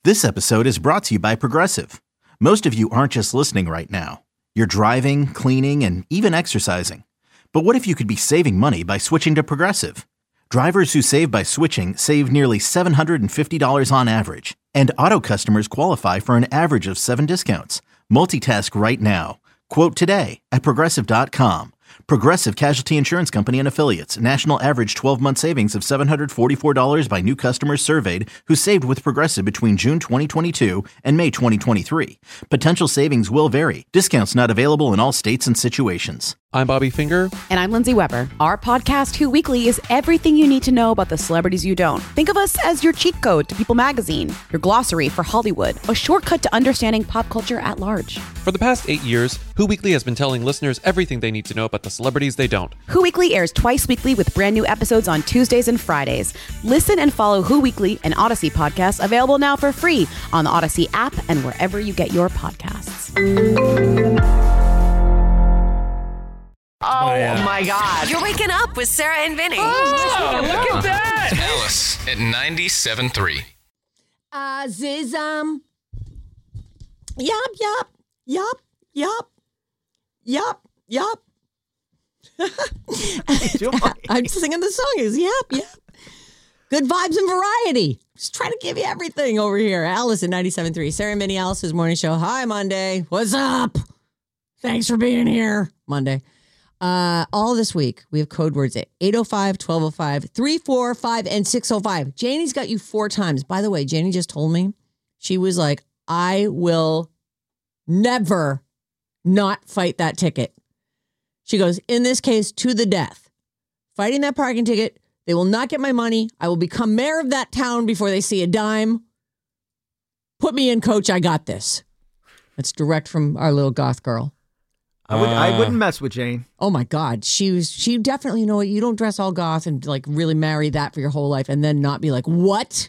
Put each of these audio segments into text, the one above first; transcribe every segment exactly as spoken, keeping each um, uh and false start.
This episode is brought to you by Progressive. Most of you aren't just listening right now. You're driving, cleaning, and even exercising. But what if you could be saving money by switching to Progressive? Drivers who save by switching save nearly seven hundred fifty dollars on average. And auto customers qualify for an average of seven discounts. Multitask right now. Quote today at Progressive dot com. Progressive Casualty Insurance Company and Affiliates. National average twelve-month savings of seven hundred forty-four dollars by new customers surveyed who saved with Progressive between June twenty twenty-two and May twenty twenty-three. Potential savings will vary. Discounts not available in all states and situations. I'm Bobby Finger. And I'm Lindsay Weber. Our podcast, Who Weekly, is everything you need to know about the celebrities you don't. Think of us as your cheat code to People Magazine, your glossary for Hollywood, a shortcut to understanding pop culture at large. For the past eight years, Who Weekly has been telling listeners everything they need to know about the celebrities they don't. Who Weekly airs twice weekly with brand new episodes on Tuesdays and Fridays. Listen and follow Who Weekly, an Odyssey podcast, available now for free on the Odyssey app and wherever you get your podcasts. Oh, uh, my God. You're waking up with Sarah and Vinny. Oh, look at that. Alice at ninety-seven point three. Azizum. Yup, yup, yup, yup, yup, yup. I'm singing the song. Is yep, yep. Good vibes and variety. Just trying to give you everything over here. Alice at ninety-seven point three. Sarah and Vinny, Alice's morning show. Hi, Monday. What's up? Thanks for being here. Monday. Uh, all this week, we have code words at eight oh five, twelve oh five, three four five, and six oh five. Janie's got you four times. By the way, Janie just told me, she was like, I will never not fight that ticket. She goes, in this case, to the death. Fighting that parking ticket. They will not get my money. I will become mayor of that town before they see a dime. Put me in, coach. I got this. That's direct from our little goth girl. I, would, uh, I wouldn't mess with Jane. Oh my God. She was, she definitely, you know what, you don't dress all goth and like really marry that for your whole life and then not be like, what?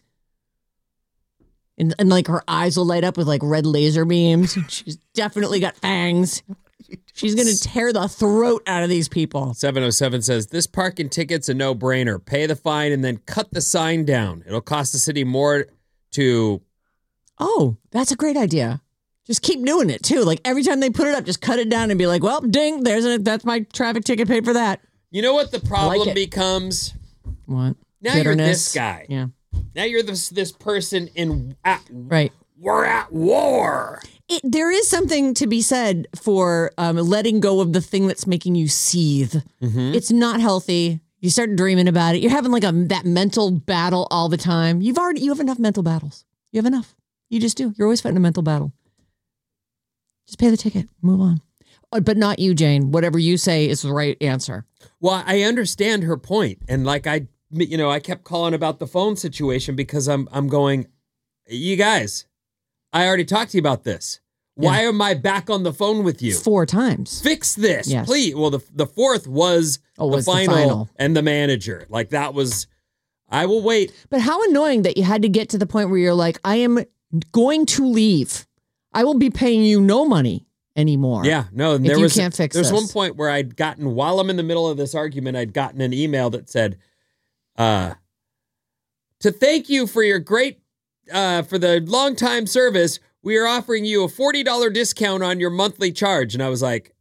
And, and like her eyes will light up with like red laser beams. She's definitely got fangs. She's going to tear the throat out of these people. seven oh seven says, this parking ticket's a no-brainer. Pay the fine and then cut the sign down. It'll cost the city more to... Oh, that's a great idea. Just keep doing it, too. Like, every time they put it up, just cut it down and be like, well, ding, there's a, that's my traffic ticket, paid for that. You know what the problem like becomes? What? Now Bitterness. You're this guy. Yeah. Now you're this this person in... At, right. We're at war. It, there is something to be said for um, letting go of the thing that's making you seethe. Mm-hmm. It's not healthy. You start dreaming about it. You're having like a that mental battle all the time. You've already you have enough mental battles. You have enough. You just do. You're always fighting a mental battle. Just pay the ticket. Move on. But not you, Jane. Whatever you say is the right answer. Well, I understand her point. And like I, you know, I kept calling about the phone situation because I'm I'm going, you guys, I already talked to you about this. Why yeah. am I back on the phone with you? Four times. Fix this, yes. please. Well, the the fourth was, oh, the, was final the final and the manager. Like that was, I will wait. But how annoying that you had to get to the point where you're like, I am going to leave. I will be paying you no money anymore. Yeah, no. And there if you was, can't fix There's this. one point where I'd gotten, while I'm in the middle of this argument, I'd gotten an email that said, uh, to thank you for your great, uh, for the long time service, we are offering you a forty dollars discount on your monthly charge. And I was like,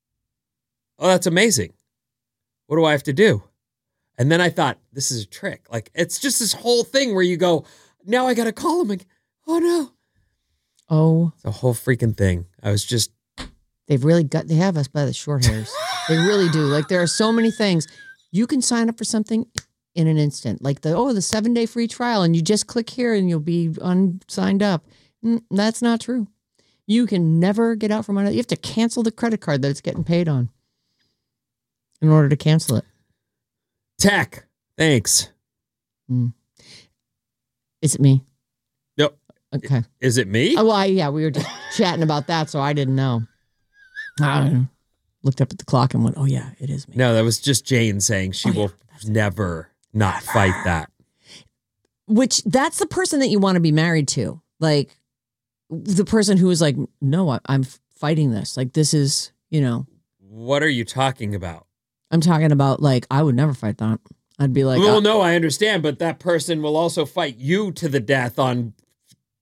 oh, that's amazing. What do I have to do? And then I thought, this is a trick. Like, it's just this whole thing where you go, now I got to call him again. Oh, no. Oh. It's a whole freaking thing. I was just. They've really got, they have us by the short hairs. They really do. Like, there are so many things. You can sign up for something in an instant. Like, the oh, the seven-day free trial, and you just click here and you'll be unsigned up. Mm, that's not true. You can never get out from under. You have to cancel the credit card that it's getting paid on in order to cancel it. Tech. Thanks. Mm. Is it me? Yep. Okay. Is it me? Oh, well, I, yeah, we were just chatting about that, so I didn't know. I looked up at the clock and went, oh, yeah, it is me. No, that was just Jane saying she oh, will yeah, never not never. fight that. Which, that's the person that you want to be married to. Like, the person who is like, no, I, I'm fighting this. Like, this is, you know. What are you talking about? I'm talking about, like, I would never fight that. I'd be like, well, uh, no, I understand, but that person will also fight you to the death on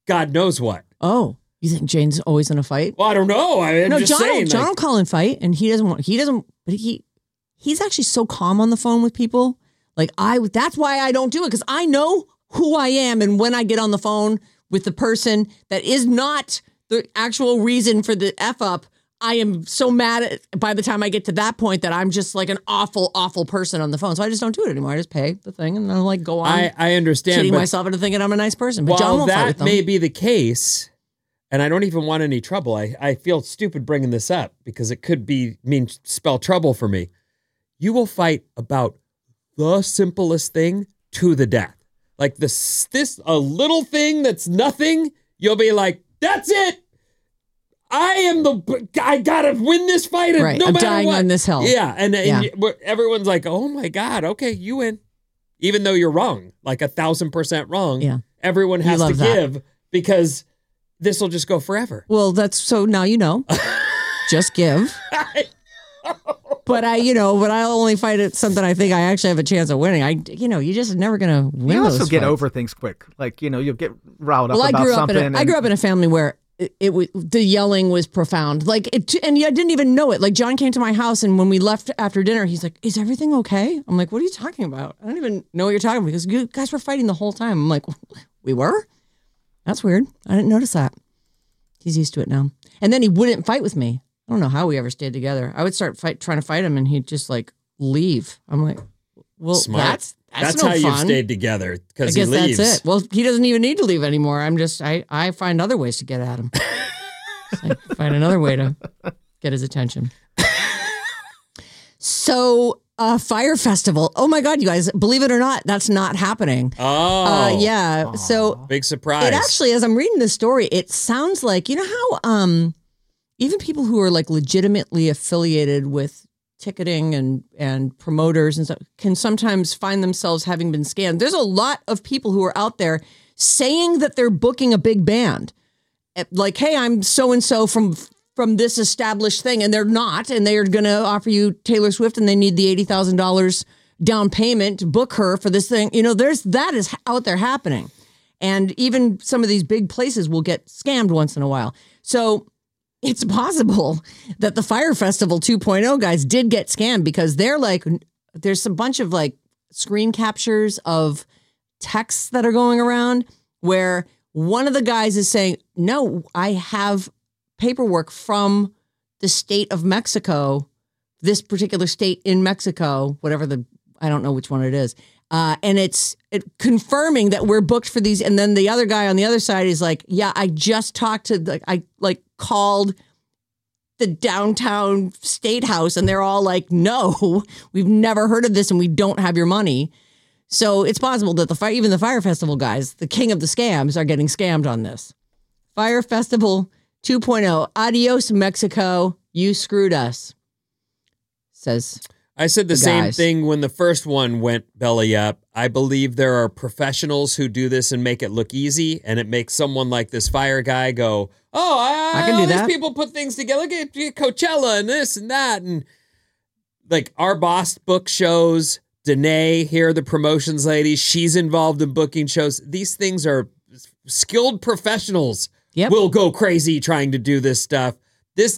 God knows what. Oh, you think Jane's always in a fight? Well, I don't know. I, I'm no, just John, saying. will, John like, will call and fight, and he doesn't want. He doesn't. But he, he's actually so calm on the phone with people. Like I, that's why I don't do it because I know who I am, and when I get on the phone with the person that is not the actual reason for the F up, I am so mad at by the time I get to that point that I'm just like an awful, awful person on the phone. So I just don't do it anymore. I just pay the thing and I'll like go on. I, I understand. Kidding but myself into thinking I'm a nice person. But while John won't fight that with them. may be the case, and I don't even want any trouble. I, I feel stupid bringing this up because it could be mean spell trouble for me. You will fight about the simplest thing to the death. Like this, this a little thing that's nothing. You'll be like, that's it. I am the. I gotta win this fight. Right. No I'm matter dying what. on this hill. Yeah, and, and Yeah. you- everyone's like, "Oh my god, okay, you win," even though you're wrong, like a thousand percent wrong. Yeah. Everyone You has to love that. give because this will just go forever. Well, that's so now you know. Just give. But I, you know, but I only fight at something I think I actually have a chance of winning. I, you know, you're just never gonna win. You also those get fights. over things quick. Like, you know, you'll get riled up Well, I about grew up something. in a, I and- grew up in a family where it, it was the yelling was profound. Like it, and I didn't even know it. Like John came to my house, and when we left after dinner, he's like, "Is everything okay?" I'm like, "What are you talking about? I don't even know what you're talking about because you guys were fighting the whole time." I'm like, "We were? That's weird. I didn't notice that." He's used to it now. And then he wouldn't fight with me. I don't know how we ever stayed together. I would start fight trying to fight him, and he'd just like leave. I'm like, "Well, Smart. that's that's, That's no how you've fun." stayed together I because he guess leaves. that's it. Well, he doesn't even need to leave anymore. I'm just, I, I find other ways to get at him. So I find another way to get his attention. So, uh, Fire Festival. Oh my God, you guys, believe it or not, that's not happening. Oh, Uh, yeah. So big surprise. it actually, as I'm reading this story, it sounds like, you know how um, even people who are like legitimately affiliated with ticketing and, and promoters and stuff can sometimes find themselves having been scammed. There's a lot of people who are out there saying that they're booking a big band. Like, hey, I'm so-and-so from from this established thing, and they're not, and they're going to offer you Taylor Swift, and they need the eighty thousand dollars down payment to book her for this thing. You know, there's that is out there happening. And even some of these big places will get scammed once in a while. So it's possible that the Fire Festival two point oh guys did get scammed because they're like, there's a bunch of like screen captures of texts that are going around where one of the guys is saying, no, I have paperwork from the state of Mexico, this particular state in Mexico, whatever the, I don't know which one it is. Uh, and it's it confirming that we're booked for these. And then the other guy on the other side is like, yeah, I just talked to the, I like called the downtown state house and they're all like, no, we've never heard of this and we don't have your money. So it's possible that the fire, even the Fire Festival guys, the king of the scams, are getting scammed on this. Fire Festival two point oh. Adios, Mexico. You screwed us. Says I said the, the same guys. thing when the first one went belly up. I believe there are professionals who do this and make it look easy, and it makes someone like this fire guy go, "Oh, I, I can all do these that." people put things together. Look at Coachella and this and that, and like our boss book shows. Danae, here, the promotions lady, she's involved in booking shows. These things are skilled professionals. Yep. Will go crazy trying to do this stuff. This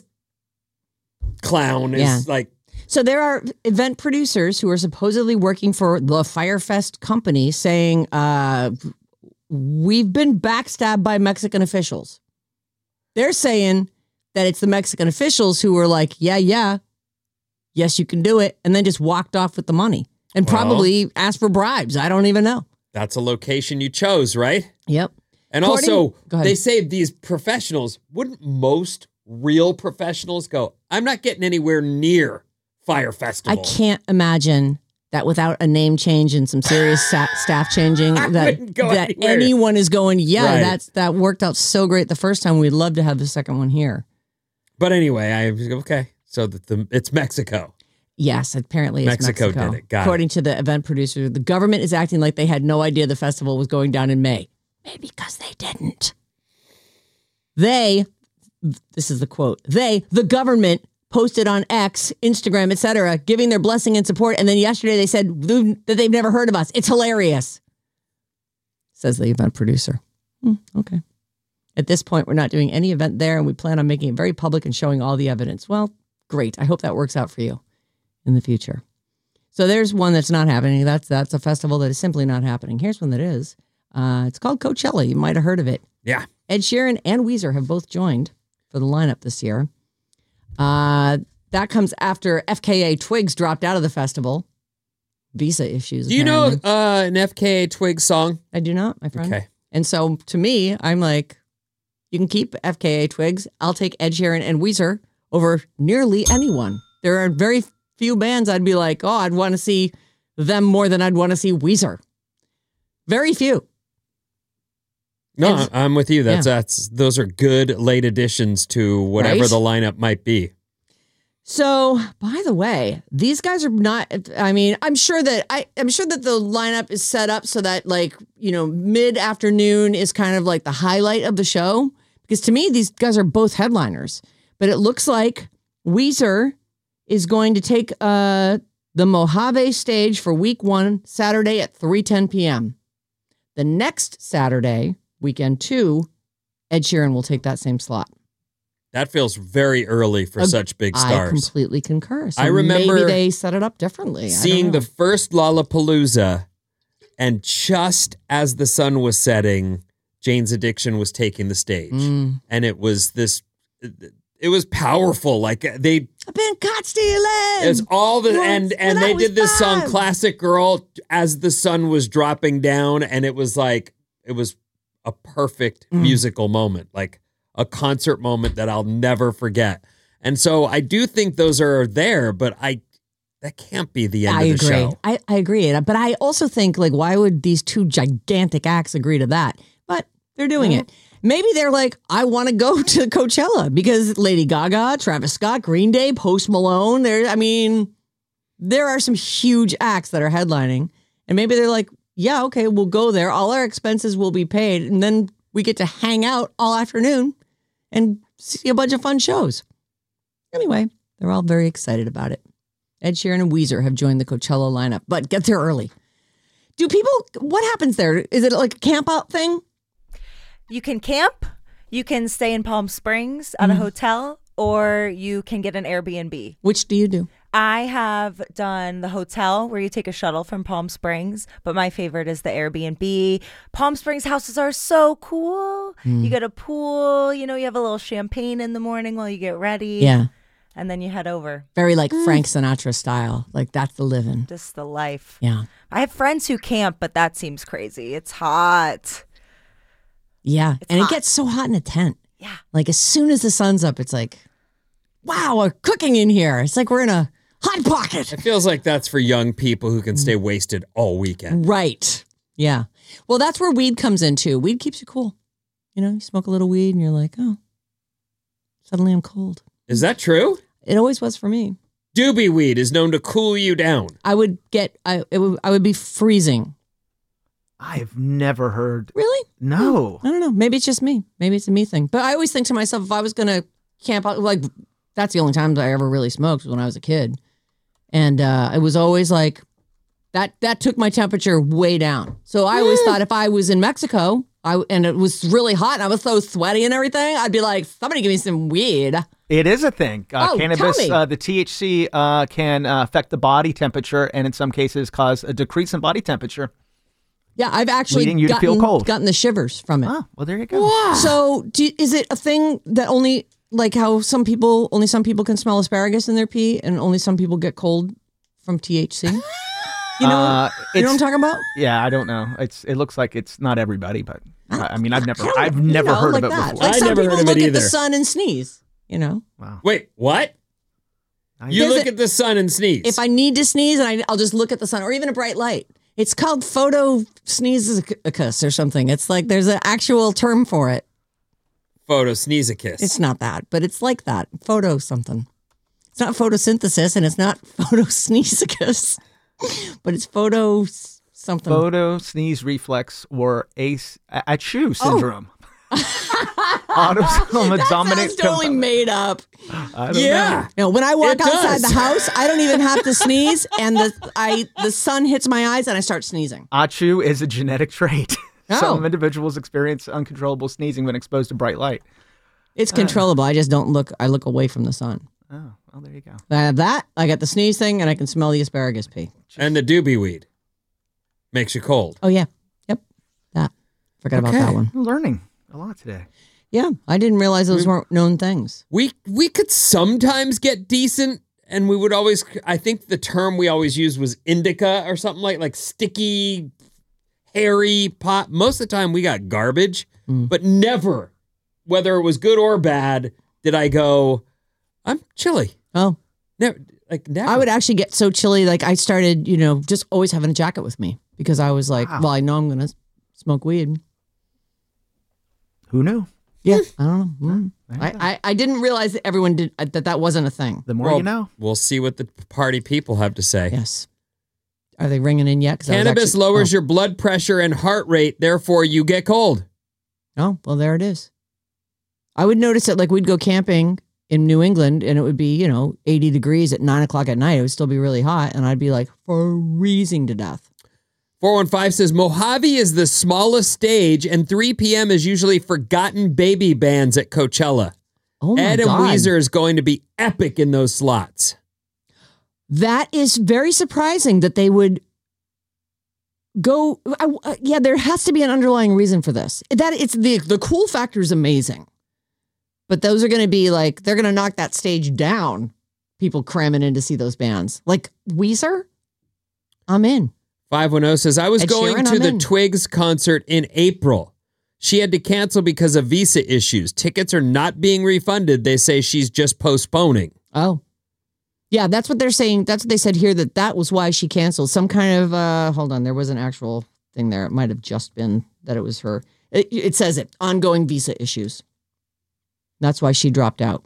clown is Yeah. like. So there are event producers who are supposedly working for the Firefest company saying, uh, we've been backstabbed by Mexican officials. They're saying that it's the Mexican officials who were like, yeah, yeah, yes, you can do it. And then just walked off with the money and Well, probably asked for bribes. I don't even know. That's a location you chose, right? Yep. And According- also, Go ahead. they say these professionals, wouldn't most real professionals go, I'm not getting anywhere near Fire I Festival. can't imagine that without a name change and some serious sa- staff changing, I that wouldn't go that anywhere. anyone is going, yeah, Right. that's that worked out so great the first time. We'd love to have the second one here. But anyway, I okay. So the, the, it's Mexico. Yes, apparently it's Mexico Mexico. did it. Got According to the event producer, the government is acting like they had no idea the festival was going down in May. Maybe because they didn't. They, this is the quote, they, the government, posted on X, Instagram, et cetera, giving their blessing and support. And then yesterday they said that they've never heard of us. It's hilarious, says the event producer. Hmm, okay. At this point, we're not doing any event there, and we plan on making it very public and showing all the evidence. Well, great. I hope that works out for you in the future. So there's one that's not happening. That's that's a festival that is simply not happening. Here's one that is. Uh, it's called Coachella. You might have heard of it. Yeah. Ed Sheeran and Weezer have both joined for the lineup this year. Uh, that comes after F K A Twigs dropped out of the festival. Visa issues. Do you know apparently. uh, an F K A Twigs song? I do not, my friend. Okay. And so to me, I'm like, you can keep F K A Twigs. I'll take Ed Sheeran and Weezer over nearly anyone. There are very few bands I'd be like, oh, I'd want to see them more than I'd want to see Weezer. Very few. No, And- I'm with you. That's yeah. that's those are good late additions to whatever Right? the lineup might be. So, by the way, these guys are not, I mean, I'm sure that I, I'm sure that the lineup is set up so that, like, you know, mid-afternoon is kind of like the highlight of the show. Because to me, these guys are both headliners. But it looks like Weezer is going to take uh, the Mojave stage for week one, Saturday at three ten p.m. The next Saturday, weekend two, Ed Sheeran will take that same slot. That feels very early for Ag- such big I stars. completely concur. So I remember maybe they set it up differently. I don't Seeing know. the first Lollapalooza, and just as the sun was setting, Jane's Addiction was taking the stage. Mm. And it was this, it was powerful. Like they, I've been caught stealing. it was all the, and, Once and when I they was did this song, five. Classic Girl, as the sun was dropping down. And it was like, it was a perfect Mm. musical moment, like a concert moment that I'll never forget. And so I do think those are there, but I, that can't be the end I of the agree. show. I, I agree. But I also think, like, why would these two gigantic acts agree to that? But they're doing it. Maybe they're like, I want to go to Coachella because Lady Gaga, Travis Scott, Green Day, Post Malone. There, I mean, there are some huge acts that are headlining. And maybe they're like, yeah, okay, we'll go there. All our expenses will be paid. And then we get to hang out all afternoon and see a bunch of fun shows. Anyway, they're all very excited about it. Ed Sheeran and Weezer have joined the Coachella lineup, but get there early. Do people, what happens there? Is it like a camp out thing? You can camp, you can stay in Palm Springs at a hotel, or you can get an Airbnb. Which do you do? I have done the hotel where you take a shuttle from Palm Springs, but my favorite is the Airbnb. Palm Springs houses are so cool. You get a pool, you know, you have a little champagne in the morning while you get ready. Yeah. And then you head over. Very like Frank Sinatra style. Like that's the living. Just the life. Yeah. I have friends who camp, but that seems crazy. It's hot. Yeah. It's and hot. it gets so hot in a tent. Yeah. Like as soon as the sun's up, it's like, wow, we're cooking in here. It's like we're in a hot pocket. It feels like that's for young people who can stay wasted all weekend. Right. Yeah. Well, that's where weed comes in too. Weed keeps you cool. You know, you smoke a little weed and you're like, oh, suddenly I'm cold. Is that true? It always was for me. Doobie weed is known to cool you down. I would get, I it would, I would be freezing. I've never heard. Really? No. I don't know. Maybe it's just me. Maybe it's a me thing. But I always think to myself, if I was going to camp out, like that's the only time that I ever really smoked was when I was a kid. And uh, it was always like, that that took my temperature way down. So I always thought if I was in Mexico I and it was really hot and I was so sweaty and everything, I'd be like, somebody give me some weed. It is a thing. Uh, Oh, cannabis, tell me. uh, the T H C uh, can uh, affect the body temperature and in some cases cause a decrease in body temperature. Yeah, I've actually Leading you to gotten, feel cold. gotten the shivers from it. Oh, well, there you go. So do, is it a thing that only, like how some people, only some people can smell asparagus in their pee and only some people get cold from T H C? You know, Uh, you know what I'm it's- talking about? Yeah, I don't know. It's It looks like it's not everybody, but I, I mean, I've never, I don't- I've you never know, heard like of it that. before. Like I some never people heard of look it at the either. sun and sneeze, you know? Wow. Wait, what? You There's look a- at the sun and sneeze. If I need to sneeze, and I, I'll just look at the sun or even a bright light. It's called photo sneezicus or something. It's like there's an actual term for it. Photo sneeze a kiss. It's not that, but it's like that. Photo something. It's not photosynthesis and it's not photosneezicus, but it's photo s- something. Photo sneeze reflex or ace achoo Oh. syndrome. Autosomal that dominant. sounds totally com- made up. I don't yeah. You know, when I walk It outside does. the house, I don't even have to sneeze, and the I the sun hits my eyes and I start sneezing. know. Achoo is a genetic trait. Oh. Some individuals experience uncontrollable sneezing when exposed to bright light. It's controllable. I just don't look. I look away from the sun. Oh, well, there you go. I have that. I got the sneeze thing, and I can smell the asparagus pea. And the doobie weed makes you cold. Oh yeah, yep. That. Forgot Okay. about that one. I'm learning a lot today. Yeah, I didn't realize those weren't known things. We we could sometimes get decent, and we would always. I think the term we always used was indica or something like like sticky, hairy pot. Most of the time, we got garbage, Mm. but never, whether it was good or bad, did I go. I'm chilly. Oh, Never, like never. I would actually get so chilly. Like I started, you know, just always having a jacket with me because I was like, Wow. well, I know I'm gonna smoke weed. Who knew? Yeah, I don't know. Mm. There you I, go. I I didn't realize that everyone did uh, that. That wasn't a thing. The more Well, you know. We'll see what the party people have to say. Yes. Are they ringing in yet? 'Cause I was Cannabis actually- lowers oh. your blood pressure and heart rate, therefore you get cold. Oh, well, there it is. I would notice it like we'd go camping in New England and it would be, you know, eighty degrees at nine o'clock at night. It would still be really hot. And I'd be like freezing to death. four one five says Mojave is the smallest stage and three p.m. is usually forgotten baby bands at Coachella. Oh, my Ed and God. Weezer is going to be epic in those slots. That is very surprising that they would go. I, uh, yeah, there has to be an underlying reason for this. That it's the the cool factor is amazing, but those are going to be like they're going to knock that stage down. People cramming in to see those bands like Weezer. I'm in. five one zero says, I was Ed going Sheeran, to I'm the in. Twigs concert in April. She had to cancel because of visa issues. Tickets are not being refunded. They say she's just postponing. Oh, yeah, that's what they're saying. That's what they said here, that that was why she canceled. Some kind of, uh, hold on, there was an actual thing there. It might have just been that it was her. It, it says it, ongoing visa issues. That's why she dropped out.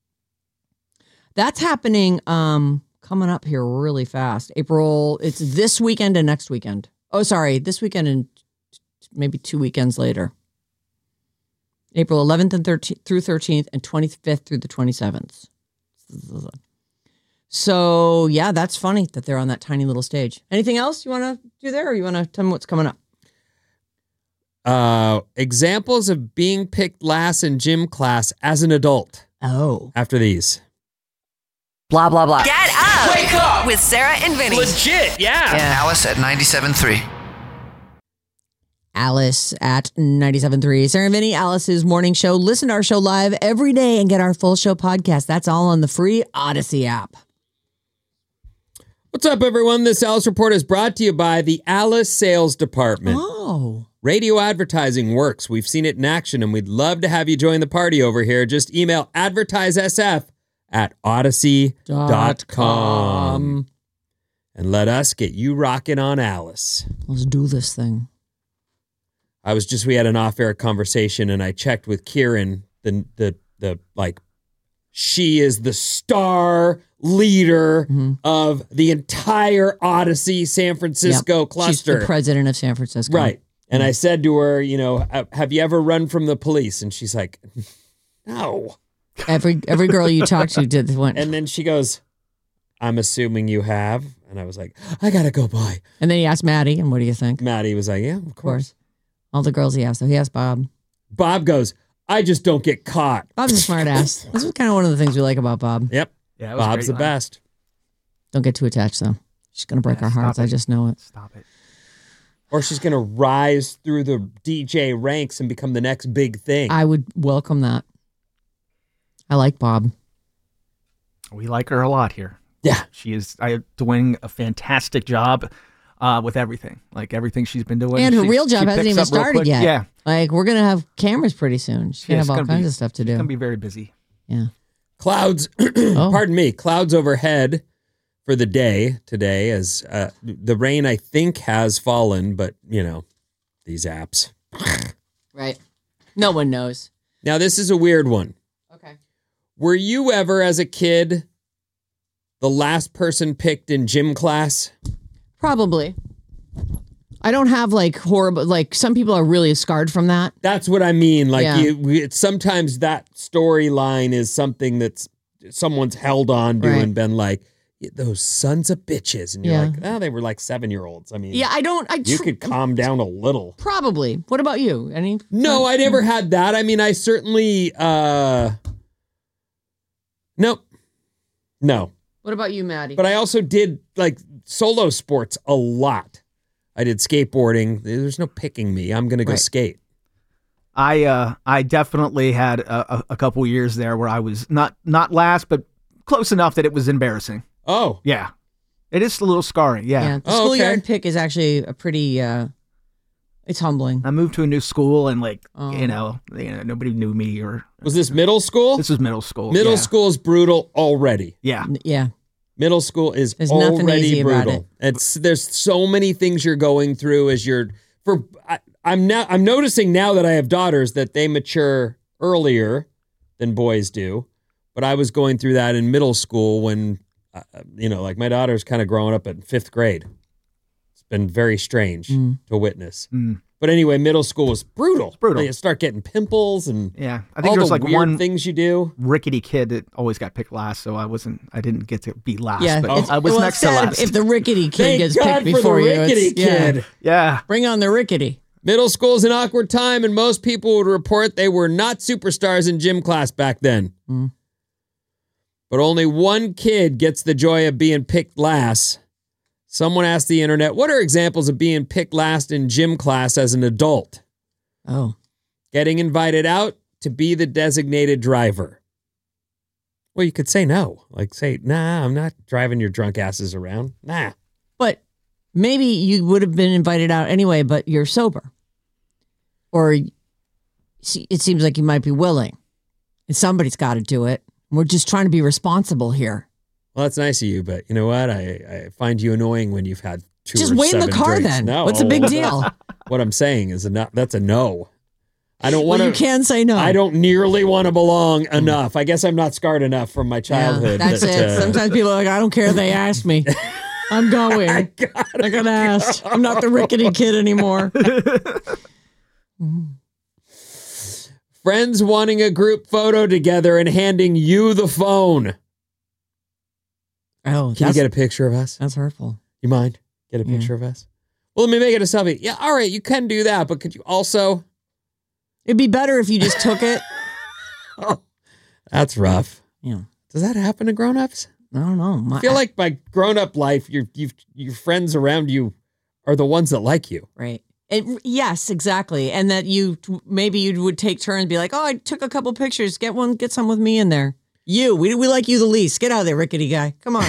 That's happening um, coming up here really fast. April, it's this weekend and next weekend. Oh, sorry, this weekend and maybe two weekends later. April eleventh and thirteenth through thirteenth and twenty-fifth through the twenty-seventh. So, yeah, that's funny that they're on that tiny little stage. Anything else you want to do there, or you want to tell me what's coming up? Uh, examples of being picked last in gym class as an adult. Oh. After these. Blah, blah, blah. Get up! Wake up! With Sarah and Vinny. Legit, yeah. Alice at ninety-seven point three. Alice at ninety-seven point three. Sarah and Vinny, Alice's morning show. Listen to our show live every day and get our full show podcast. That's all on the free Odyssey app. What's up, everyone? This Alice Report is brought to you by the Alice Sales Department. Oh. Radio advertising works. We've seen it in action, and we'd love to have you join the party over here. Just email advertisesf at odyssey dot com and let us get you rocking on Alice. Let's do this thing. I was just, we had an off-air conversation, and I checked with Kieran, the, the, the, like, she is the star leader Mm-hmm. of the entire Odyssey San Francisco Yep. cluster. She's the president of San Francisco. Right. And I said to her, you know, have you ever run from the police? And she's like, no. Every every girl you talk to did one. And then she goes, I'm assuming you have. And I was like, I got to go by. And then he asked Maddie, and what do you think? Maddie was like, yeah, of Of course. course. All the girls he asked. So he asked Bob. Bob goes, I just don't get caught. Bob's a smart ass. This is kind of one of the things we like about Bob. Yep. Yeah, it was a Bob's great the line. best. Don't get too attached, though. She's going to break Yeah, our stop hearts. I it. just know it. Stop it. Or she's going to rise through the D J ranks and become the next big thing. I would welcome that. I like Bob. We like her a lot here. Yeah. She is I, doing a fantastic job uh, with everything. Like everything she's been doing. And her She- real job she hasn't picks even up real started quick. yet. Yeah. Like, we're going to have cameras pretty soon. She's going Yeah, to have it's all gonna kinds be- of stuff to She's do. going to be very busy. Yeah. Clouds, Oh. pardon me, clouds overhead for the day today as uh, the rain, I think, has fallen, but, you know, these apps. Right. No one knows. Now, this is a weird one. Okay. Were you ever, as a kid, the last person picked in gym class? Probably. I don't have like horrible, like some people are really scarred from that. That's what I mean. Like, Yeah. you, we, it's, sometimes that storyline is something that's someone's held on to Right. and been like, those sons of bitches. And you're Yeah. like, oh, they were like seven-year-olds. I mean, Yeah, I don't. I you tr- could calm down a little. Probably. What about you? Any? No, I never had that. I mean, I certainly, uh, nope. No. What about you, Maddie? But I also did like solo sports a lot. I did skateboarding. There's no picking me. I'm going to go Right. skate. I uh, I definitely had a, a, a couple years there where I was not not last, but close enough that it was embarrassing. Oh, Yeah, it is a little scarring. Yeah. yeah, the Oh, schoolyard okay. pick is actually a pretty. Uh, it's humbling. I moved to a new school and like Oh. you know, you know nobody knew me or was this middle school? this was middle school. Middle yeah. school is brutal already. Yeah. Yeah. Middle school is There's nothing already easy about brutal. It's there's so many things you're going through as you're for. I, I'm now I'm noticing now that I have daughters that they mature earlier than boys do, but I was going through that in middle school when uh, you know, like my daughter's kind of growing up in fifth grade. It's been very strange Mm. to witness. Mm. But anyway, middle school was brutal. It's brutal. You start getting pimples and Yeah. I all think there was the like weird one things you do. rickety kid that always got picked last, so I wasn't. I didn't get to be last. Yeah. but it's- I was well, next it's to sad last. If the rickety kid Thank gets God picked for before the you, rickety it's, yeah. kid. yeah. Bring on the rickety. Middle school is an awkward time, and most people would report they were not superstars in gym class back then. Mm. But only one kid gets the joy of being picked last. Someone asked the internet, what are examples of being picked last in gym class as an adult? Oh. Getting invited out to be the designated driver. Well, you could say no. Like say, nah, I'm not driving your drunk asses around. Nah. But maybe you would have been invited out anyway, but you're sober. Or see, it seems like you might be willing. And somebody's got to do it. We're just trying to be responsible here. Well, that's nice of you, but you know what? I, I find you annoying when you've had two Just or wait in the seven car drinks. then. No. What's the big deal? What I'm saying is a no, that's a no. I don't want Well, to. you can say no. I don't nearly want to belong enough. I guess I'm not scarred enough from my Yeah, childhood. that's that, it. uh, Sometimes people are like, I don't care if they asked me. I'm going. I got asked. I'm not the rickety kid anymore. Friends wanting a group photo together and handing you the phone. Oh, Can you that's, get a picture of us? that's hurtful. You mind? Get a Yeah. picture of us? Well, let me make it a selfie. Yeah, all right, you can do that, but could you also? It'd be better if you just took it. Oh, that's rough. Yeah. Does that happen to grown-ups? I don't know. My, I feel like by grown-up life, your you your friends around you are the ones that like you. Right. It, yes, exactly. And that you maybe you would take turns and be like, oh, I took a couple pictures. Get one, get some with me in there. You, we we like you the least. Get out of there, rickety guy. Come on.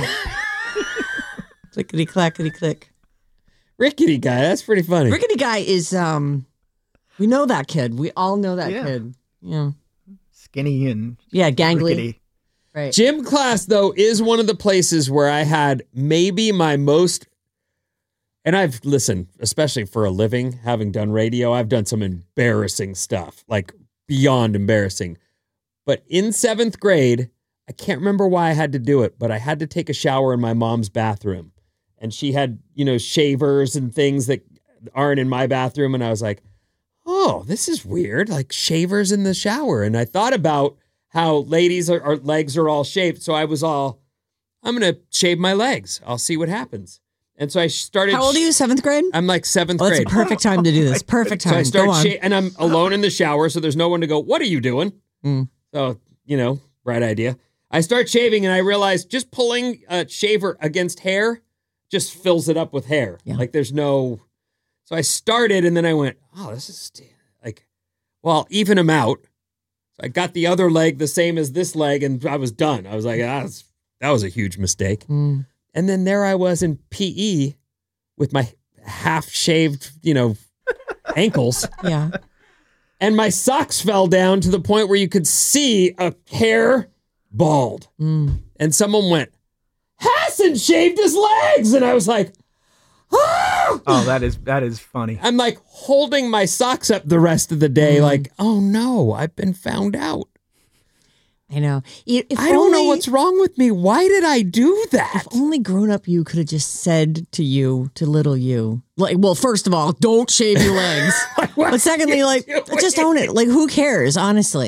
Clickety clackety click. Rickety guy, that's pretty funny. Rickety guy is um we know that kid. We all know that Yeah. kid. Yeah. Skinny and Yeah, gangly. rickety. Right. Gym class, though, is one of the places where I had maybe my most, and I've listened, especially for a living, having done radio, I've done some embarrassing stuff, like beyond embarrassing. But in seventh grade, I can't remember why I had to do it, but I had to take a shower in my mom's bathroom. And she had, you know, shavers and things that aren't in my bathroom. And I was like, oh, this is weird, like shavers in the shower. And I thought about how ladies' are, are legs are all shaved. So I was all, I'm going to shave my legs. I'll see what happens. And so I started. How old are you? Seventh grade? I'm like seventh Well, grade. it's a perfect time to do this. Perfect time. So I Go start on. sha- and I'm alone in the shower, so there's no one to go, what are you doing? Mm. So, you know, right idea. I start shaving and I realize just pulling a shaver against hair just fills it up with hair. Yeah. Like there's no. So I started and then I went, oh, this is like, well, even them out. So I got the other leg the same as this leg and I was done. I was like, ah, that's, that was a huge mistake. Mm. And then there I was in P E with my half shaved, you know, ankles. Yeah. And my socks fell down to the point where you could see a hair bald. Mm. And someone went, Hassan shaved his legs. And I was like, oh! Oh, that is that is funny. I'm like holding my socks up the rest of the day, like, oh no, I've been found out. I know. If I don't know only- what's wrong with me. Why did I do that? If only grown up you could have just said to you, to little you, like, well, first of all, don't shave your legs. Like, what But secondly, are you like, doing? just own it. Like, who cares, honestly?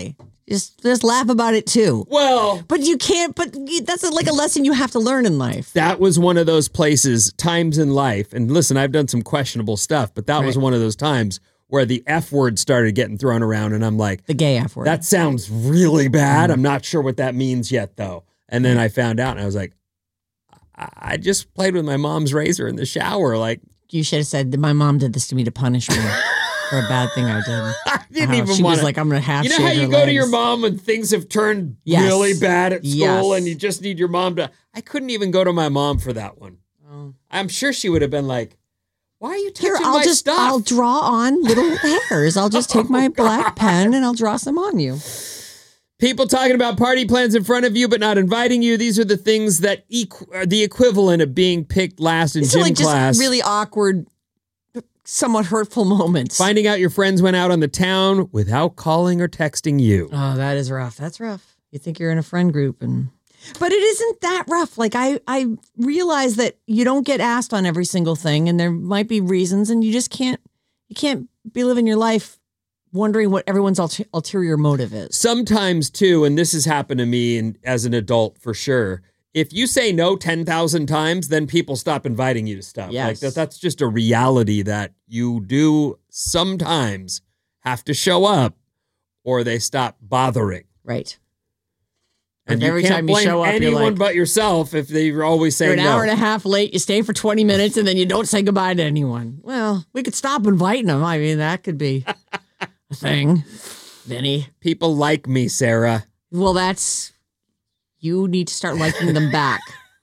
Just just laugh about it too. Well, but you can't. But that's like a lesson you have to learn in life. That was one of those places, times in life. And listen, I've done some questionable stuff, but that right. was one of those times where the F word started getting thrown around, and I'm like, the gay F word. That sounds really bad. Mm. I'm not sure what that means yet, though. And then I found out, and I was like, I, I just played with my mom's razor in the shower. Like, you should have said, my mom did this to me to punish me. For a bad thing I did. I didn't oh, even she want was like, I'm going to half You know shave how you her go legs. to your mom when things have turned yes. really bad at school yes. and you just need your mom to... I couldn't even go to my mom for that one. Oh. I'm sure she would have been like, why are you touching Here, I'll my just, stuff? I'll draw on little hairs. I'll just take my black pen and I'll draw some on you. People talking about party plans in front of you but not inviting you. These are the things that equ- are the equivalent of being picked last in These gym are like class. Just really awkward... somewhat hurtful moments. Finding out your friends went out on the town without calling or texting you. Oh, that is rough. That's rough. You think you're in a friend group and but it isn't that rough. Like I I realize that you don't get asked on every single thing and there might be reasons and you just can't you can't be living your life wondering what everyone's ulter- ulterior motive is. Sometimes too, and this has happened to me and as an adult for sure. If you say no ten thousand times, then people stop inviting you to stuff. Yes. Like that, that's just a reality that you do sometimes have to show up or they stop bothering. Right. And like you every can't time blame you show up, anyone you're like, but yourself if they're always saying you're an no. hour and a half late, you stay for twenty minutes, and then you don't say goodbye to anyone. Well, we could stop inviting them. I mean, that could be a thing. Vinny. People like me, Sarah. Well, that's... You need to start liking them back.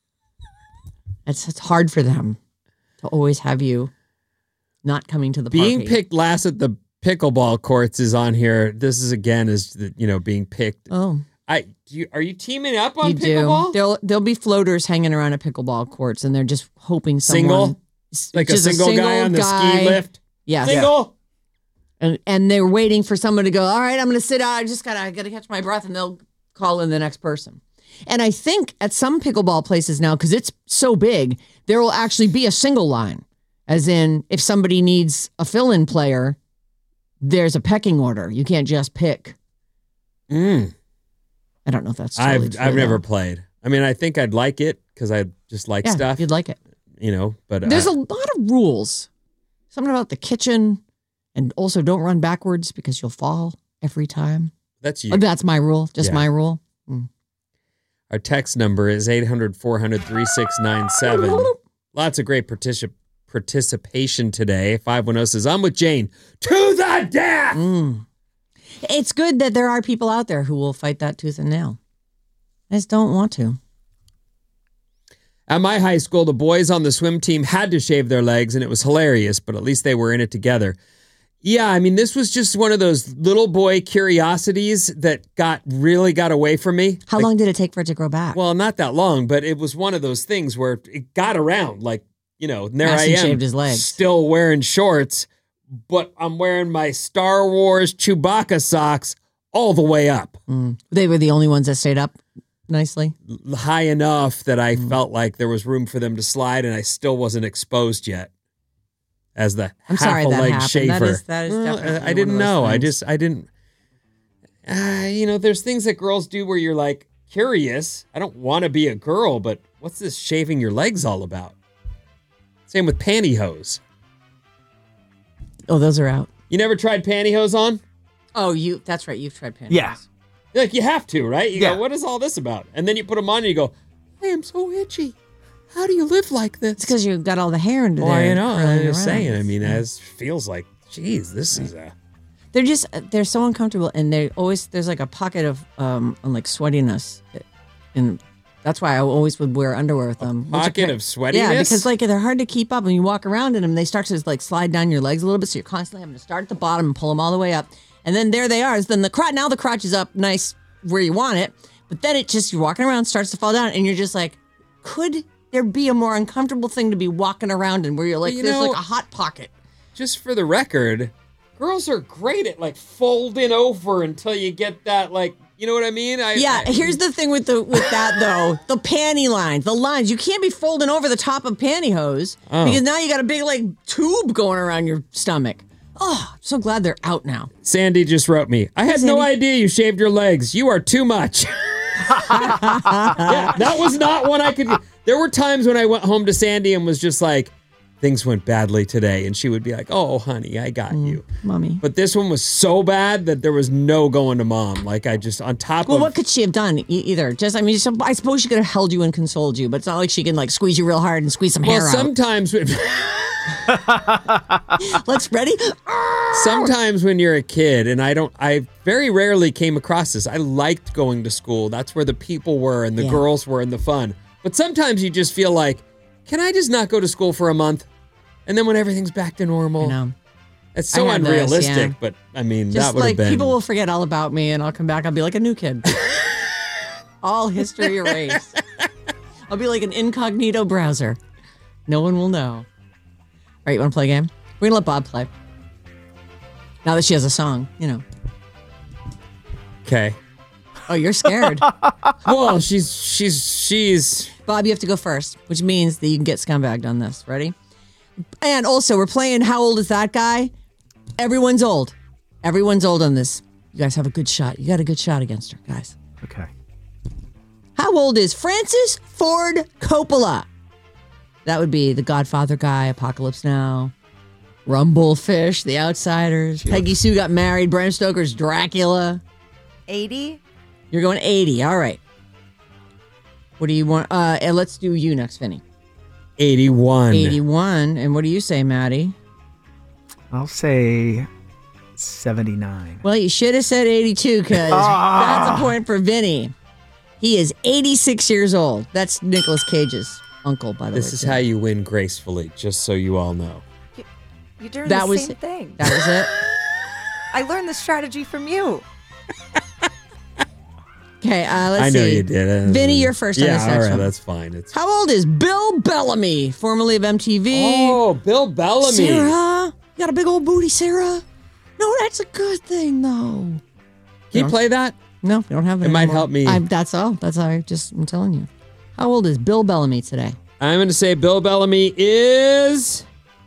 It's, it's hard for them to always have you not coming to the being party. Being picked last at the pickleball courts is on here. This is again is the, you know being picked. Oh, I do you, are you teaming up on you pickleball? Do. There'll there'll be floaters hanging around at pickleball courts, and they're just hoping someone single, like a single, a single guy on the guy, ski lift. Yeah, single. And and they're waiting for someone to go. All right, I'm going to sit out. I just gotta I gotta catch my breath, and they'll call in the next person. And I think at some pickleball places now, because it's so big, there will actually be a single line. As in, if somebody needs a fill-in player, there's a pecking order. You can't just pick. Mm. I don't know if that's totally I've true, I've though. never played. I mean, I think I'd like it because I just like yeah, stuff. You'd like it. You know, but there's I, a lot of rules. Something about the kitchen, and also don't run backwards because you'll fall every time. That's you. Oh, that's my rule. Just yeah. my rule. Mm. Our text number is eight hundred, four hundred, thirty-six ninety-seven. Lots of great particip- participation today. five one zero says, I'm with Jane. To the death! Mm. It's good that there are people out there who will fight that tooth and nail. I just don't want to. At my high school, the boys on the swim team had to shave their legs, and it was hilarious, but at least they were in it together. Yeah, I mean, this was just one of those little boy curiosities that got really got away from me. How like, long did it take for it to grow back? Well, not that long, but it was one of those things where it got around. Like, you know, there Ashton I am, shaved his legs. Still wearing shorts, but I'm wearing my Star Wars Chewbacca socks all the way up. Mm. They were the only ones that stayed up nicely? High enough that I mm. felt like there was room for them to slide, and I still wasn't exposed yet. As the I'm half sorry a that leg happened. shaver. That is, that is well, definitely I didn't one of those know. things. I just, I didn't. Uh, you know, there's things that girls do where you're like curious. I don't want to be a girl, but what's this shaving your legs all about? Same with pantyhose. Oh, those are out. You never tried pantyhose on? Oh, you. That's right. You've tried pantyhose. Yeah. Like you have to, right? You yeah. go, what is all this about? And then you put them on and you go, I am so itchy. How do you live like this? It's because you got all the hair into oh, there. I know. I'm just around. saying. I mean, as feels like, geez, this is a. They're just they're so uncomfortable, and they always there's like a pocket of um like sweatiness, and that's why I always would wear underwear with them. Pocket of sweatiness. Yeah, because like they're hard to keep up, and you walk around in them, they start to like slide down your legs a little bit, so you're constantly having to start at the bottom and pull them all the way up, and then there they are. Then the crotch now the crotch is up nice where you want it, but then it just you're walking around starts to fall down, and you're just like, could there be a more uncomfortable thing to be walking around in where you're like, you there's know, like a hot pocket. Just for the record, girls are great at like folding over until you get that like, you know what I mean? I, yeah, I, here's the thing with the with that though, the panty lines, the lines. You can't be folding over the top of pantyhose oh. because now you got a big like tube going around your stomach. Oh, I'm so glad they're out now. Sandy just wrote me. I had Sandy. no idea you shaved your legs. You are too much. Yeah, that was not one I could. There were times when I went home to Sandy and was just like, things went badly today. And she would be like, oh, honey, I got Mm, you. Mommy. But this one was so bad that there was no going to mom. Like, I just, on top Well, of. what could she have done e- either? Just, I mean, so- I suppose she could have held you and consoled you, but it's not like she can like squeeze you real hard and squeeze some well, hair sometimes. out. Let's ready? Sometimes when you're a kid, and I don't, I very rarely came across this. I liked going to school. That's where the people were and the Yeah. girls were and the fun. But sometimes you just feel like, can I just not go to school for a month? And then when everything's back to normal, I know. it's so I had those, unrealistic. yeah. But I mean, Just that would like have been. people will forget all about me and I'll come back. I'll be like a new kid. All history erased. I'll be like an incognito browser. No one will know. All right, you want to play a game? We're going to let Bob play. Now that she has a song, you know. Okay. Oh, you're scared. Well, she's she's she's. Bob, you have to go first, which means that you can get scumbagged on this. Ready? And also, we're playing How Old Is That Guy? Everyone's old. Everyone's old on this. You guys have a good shot. You got a good shot against her, guys. Okay. How old is Francis Ford Coppola? That would be the Godfather guy, Apocalypse Now, Rumblefish, The Outsiders, Peggy Sue Got Married, Bram Stoker's Dracula. eighty? You're going eighty. All right. What do you want? Uh, and let's do you next, Vinny. eighty-one. eighty-one. And what do you say, Maddie? I'll say seventy-nine. Well, you should have said eighty-two because that's a point for Vinny. He is eighty-six years old. That's Nicolas Cage's uncle, by the way. This is too. how you win gracefully, just so you all know. You're doing That the was- same thing. That was it. I learned the strategy from you. Okay, uh, let's I know see. you did. Vinny, you're first on Yeah, this all next right, one. that's fine. It's How old is Bill Bellamy, formerly of M T V? oh, Bill Bellamy. Sarah, you got a big old booty, Sarah. No, that's a good thing, though. Can you play that? No, we don't have it. It might anymore. help me. I, that's all. That's all. I just I'm telling you. How old is Bill Bellamy today? I'm going to say Bill Bellamy is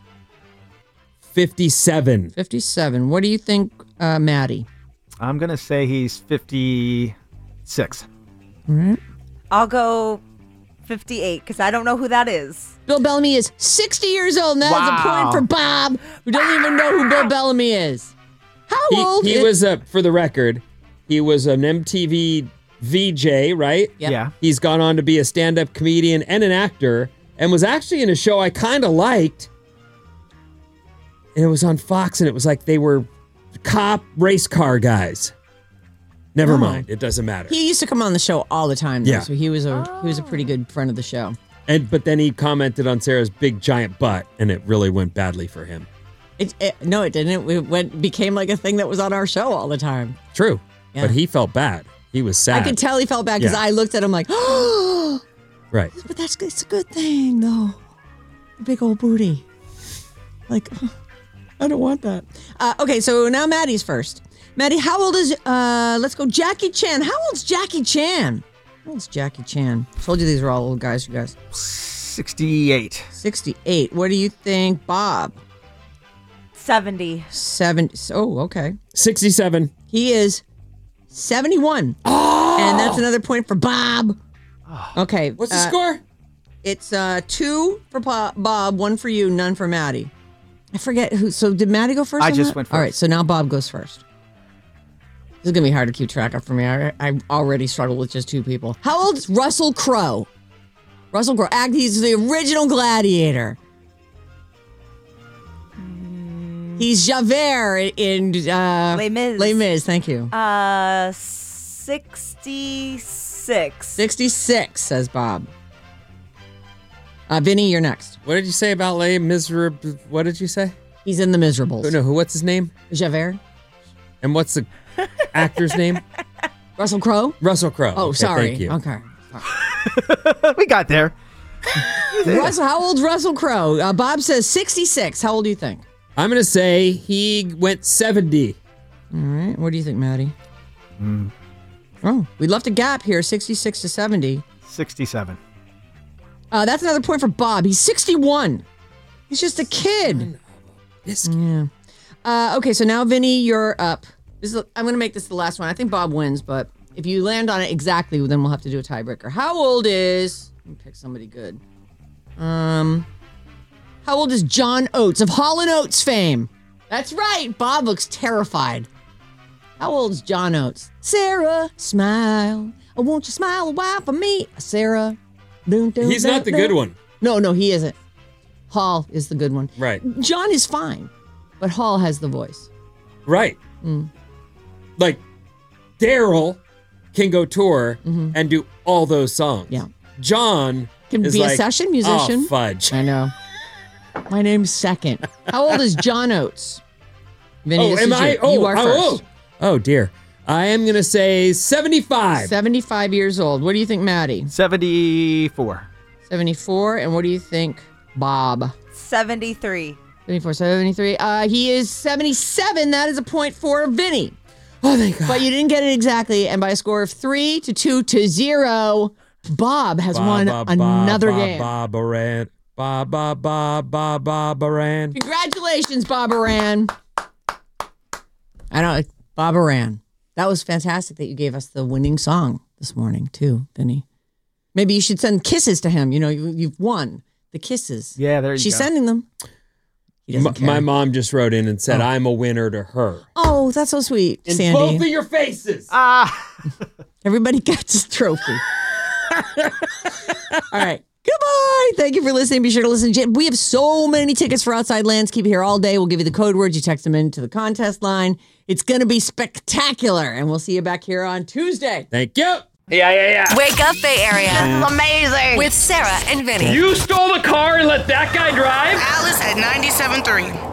fifty-seven. fifty-seven. What do you think, uh, Maddie? I'm going to say he's fifty-six. All right. I'll go fifty-eight because I don't know who that is. Bill Bellamy is sixty years old, and that is a Wow. point for Bob, who doesn't even know who Bill Bellamy is. How old He, he is... was, uh, for the record, he was an M T V V J, right? Yep. Yeah. He's gone on to be a stand-up comedian and an actor, and was actually in a show I kind of liked. And it was on Fox, and it was like they were cop race car guys. Never Oh. mind, it doesn't matter. He used to come on the show all the time, though, Yeah. so he was a he was a pretty good friend of the show. And but then he commented on Sarah's big giant butt, and it really went badly for him. It, it, no, it didn't. It went became like a thing that was on our show all the time. True, Yeah. but he felt bad. He was sad. I could tell he felt bad because Yeah. I looked at him like, oh, Right. but that's good. It's a good thing, though. A big old booty. Like, I don't want that. Uh, okay, so now Maddie's first. Maddie, how old is, uh, let's go, Jackie Chan. How old's Jackie Chan? How old's Jackie Chan? Told you these were all old guys, you guys. sixty-eight. sixty-eight. What do you think, Bob? seventy. Seven. Oh, okay. sixty-seven. He is seventy-one. Oh! And that's another point for Bob. Okay. What's the uh, score? It's uh, two for Bob, Bob, one for you, none for Maddie. I forget who. So did Maddie go first? I on just that? went All right, first. so now Bob goes first. This is gonna be hard to keep track of for me. I, I already struggle with just two people. How old is Russell Crowe? Russell Crowe. Act. He's the original Gladiator. He's Javert in uh, Les Mis. Les Mis. Thank you. Uh, sixty-six. sixty-six, says Bob. Uh, Vinny, you're next. What did you say about Les Miserables? What did you say? He's in The Miserables. Oh, no, who? What's his name? Javert. And what's the actor's name? Russell Crowe. Russell Crowe. Oh, Okay, sorry. Thank you. Okay. We got there. Russell, how old's Russell Crowe? Uh, Bob says sixty-six. How old do you think? I'm going to say he went seventy. All right. What do you think, Maddie? Oh, we left a gap here, sixty-six to seventy. sixty-seven. Uh, that's another point for Bob. He's sixty-one. He's just a kid. Yes. Yeah. Uh, okay, so now, Vinny, you're up. This is, I'm going to make this the last one. I think Bob wins, but if you land on it exactly, then we'll have to do a tiebreaker. How old is... Let me pick somebody good. Um, How old is John Oates of Hall and Oates fame? That's right. Bob looks terrified. How old is John Oates? Sarah, smile. Oh, won't you smile a while for me? Sarah. Dun, dun, He's dun, not the dun. good one. No, no, he isn't. Hall is the good one. Right. John is fine, but Hall has the voice. Right. Mm. Like, Daryl can go tour Mhm. and do all those songs. Yeah. John Can is be like, a session musician. Oh, fudge. I know. My name's second. How old is John Oates? Vinny, oh, this am is I? you. Oh, you are oh, first. oh, oh, dear. I am going to say seventy-five. seventy-five years old. What do you think, Maddie? seventy-four. seventy-four. And what do you think, Bob? seventy-three. seventy-four, seventy-three. Uh, he is seventy-seven. That is a point for Vinny. Oh, thank God. But you didn't get it exactly. And by a score of three to two to zero, Bob has Ba, won ba, ba, another ba, game. Ba, Baran. Ba, ba, ba, ba, ba, Baran. Congratulations, Bob Aran. I know, Bob Aran. That was fantastic that you gave us the winning song this morning, too, Vinny. Maybe you should send kisses to him. You know, you, you've won the kisses. Yeah, there you She's go. sending them. He doesn't M- care. my mom just wrote in and said, Oh. I'm a winner to her. Oh, that's so sweet, In Sandy. both of your faces. Ah. Everybody gets a trophy. All right. Goodbye. Thank you for listening. Be sure to listen. We have so many tickets for Outside Lands. Keep it here all day. We'll give you the code words. You text them into the contest line. It's going to be spectacular. And we'll see you back here on Tuesday. Thank you. Yeah, yeah, yeah. Wake up, Bay Area. This is amazing. With Sarah and Vinny. You stole the car and let that guy drive? Alice at ninety-seven point three.